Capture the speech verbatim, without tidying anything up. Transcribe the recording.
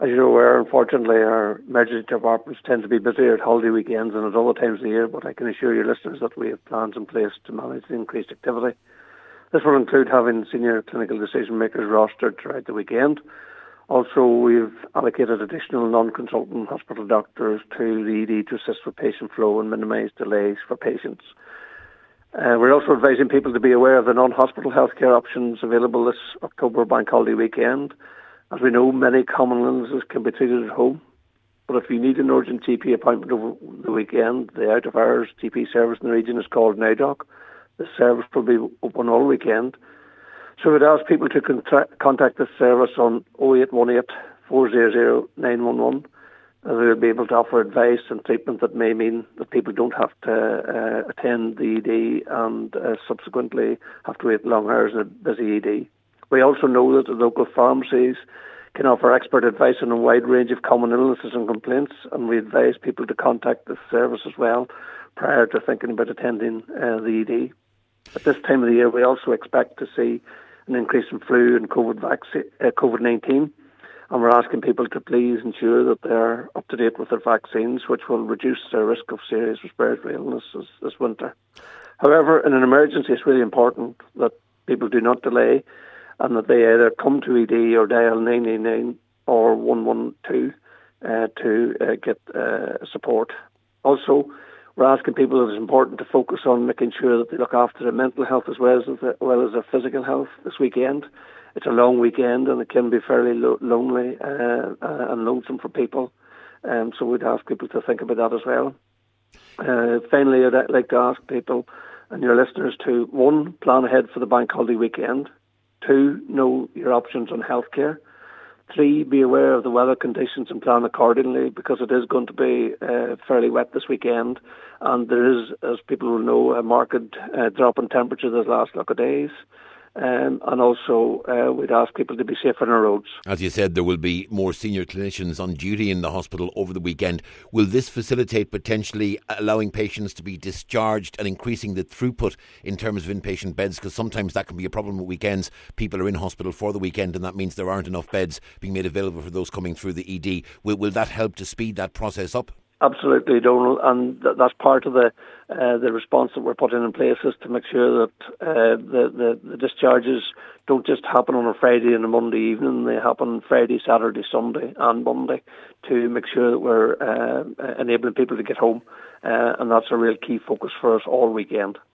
As you're aware, unfortunately, our emergency departments tend to be busier at holiday weekends and at other times of the year, but I can assure your listeners that we have plans in place to manage the increased activity. This will include having senior clinical decision makers rostered throughout the weekend. Also, we've allocated additional non-consultant hospital doctors to the E D to assist with patient flow and minimise delays for patients. Uh, we're also advising people to be aware of the non-hospital healthcare options available this October bank holiday weekend. As we know, many common illnesses can be treated at home, but if you need an urgent G P appointment over the weekend, the out-of-hours G P service in the region is called NowDoc. The service will be open all weekend. So we'd ask people to contra- contact this service on oh eight one eight, four hundred, nine one one. Uh, they'll be able to offer advice and treatment that may mean that people don't have to uh, attend the E D and uh, subsequently have to wait long hours in a busy E D. We also know that the local pharmacies can offer expert advice on a wide range of common illnesses and complaints, and we advise people to contact this service as well prior to thinking about attending uh, the E D. At this time of the year, we also expect to see an increase in flu and COVID vaccine, uh, COVID nineteen, and we're asking people to please ensure that they're up to date with their vaccines, which will reduce their risk of serious respiratory illness this, this winter. However, in an emergency, it's really important that people do not delay and that they either come to E D or dial nine nine nine or one one two uh, to uh, get uh, support. Also, we're asking people that it's important to focus on making sure that they look after their mental health as well as, as well as their physical health this weekend. It's a long weekend and it can be fairly lo- lonely uh, uh, and lonesome for people. Um, so we'd ask people to think about that as well. Uh, finally, I'd like to ask people and your listeners to, one, plan ahead for the bank holiday weekend. Two, know your options on healthcare. Three, be aware of the weather conditions and plan accordingly because it is going to be uh, fairly wet this weekend. And there is, as people will know, a marked uh, drop in temperature those last couple of days. Um, and also, uh, we'd ask people to be safe on our roads. As you said, there will be more senior clinicians on duty in the hospital over the weekend. Will this facilitate potentially allowing patients to be discharged and increasing the throughput in terms of inpatient beds? Because sometimes that can be a problem at weekends. People are in hospital for the weekend and that means there aren't enough beds being made available for those coming through the E D. Will, will that help to speed that process up? Absolutely, Donal, and th- that's part of the uh, the response that we're putting in place is to make sure that uh, the, the, the discharges don't just happen on a Friday and a Monday evening, they happen Friday, Saturday, Sunday and Monday to make sure that we're uh, enabling people to get home, uh, and that's a real key focus for us all weekend.